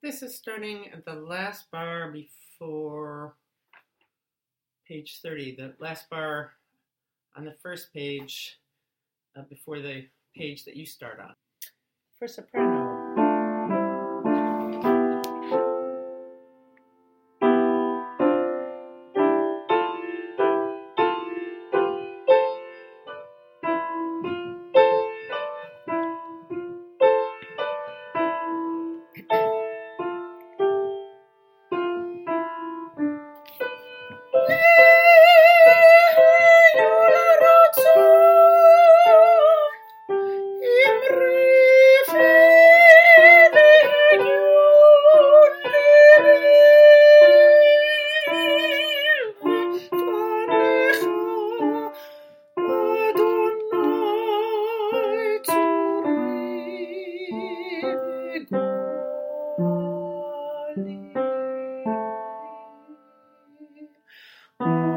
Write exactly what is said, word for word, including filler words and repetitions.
This is starting at the last bar before page thirty, the last bar on the first page uh, before the page that you start on. For soprano. Oh